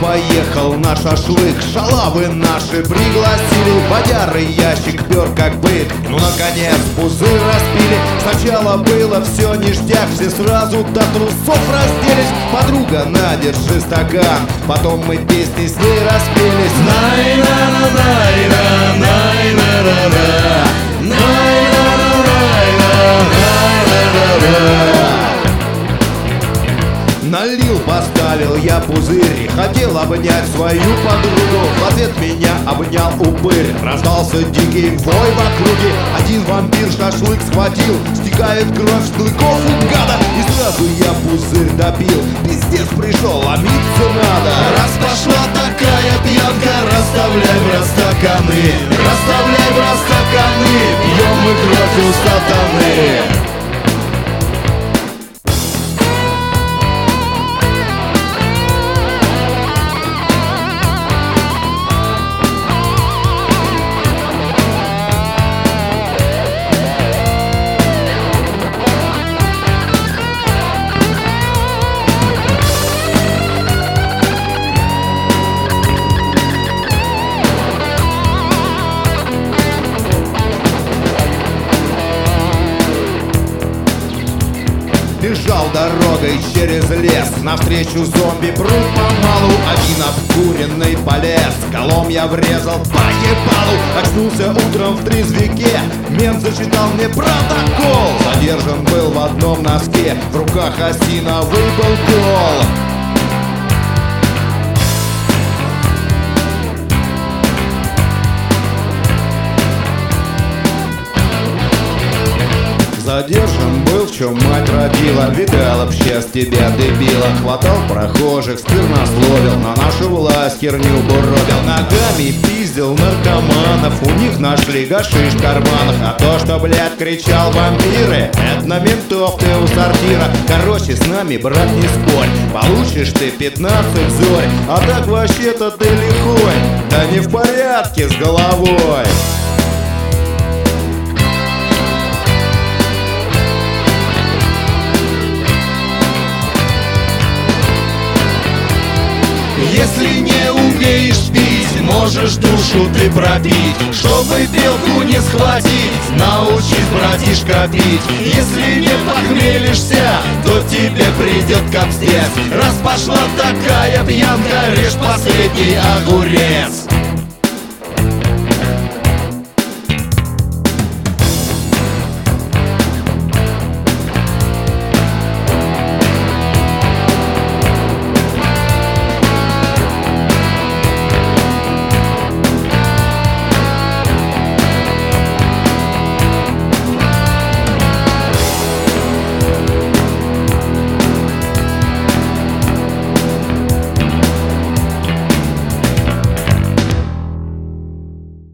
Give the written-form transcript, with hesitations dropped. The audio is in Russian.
поехал на шашлык. Шалавы наши пригласили, бодяры ящик пер как бык. Ну, наконец, пузырь распили. Сначала было все ништяк, все сразу до трусов разделись. Подруга, на, держи стакан. Потом мы песни с ней распелись. Налил, поставил я пузырь, хотел обнять свою подругу. В ответ меня обнял упырь. Раздался дикий вой в округе. Один вампир шашлык схватил. Стекает кровь с клыков у гада. И сразу я пузырь допил. Пиздец пришел, ломиться надо. Раз пошла такая пьянка, расставляй в раз стаканы. Расставляй в раз стаканы. Пьем мы кровь у сатаны. Бежал дорогой через лес, навстречу зомби прут помалу. Один обкуренный полез, колом я врезал по ебалу. Очнулся утром в трезвике, мент зачитал мне протокол. Задержан был в одном носке, в руках осиновый был кол. Задержан был, в чем мать родила. Видал вообще с тебя, дебила. Хватал прохожих, сквернословил, на нашу власть херню буровил. Ногами пиздил наркоманов, у них нашли гашиш в карманах. А то, что, блядь, кричал вампиры, это на ментов ты у сортира. Короче, с нами, брат, не спорь, получишь ты 15 зорь. А так вообще-то ты лихой, да не в порядке с головой. Если не умеешь пить, можешь душу ты пропить. Чтобы белку не схватить, научись, братишка, пить. Если не похмелишься, то тебе придет капздец. Раз пошла такая пьянка, режь последний огурец.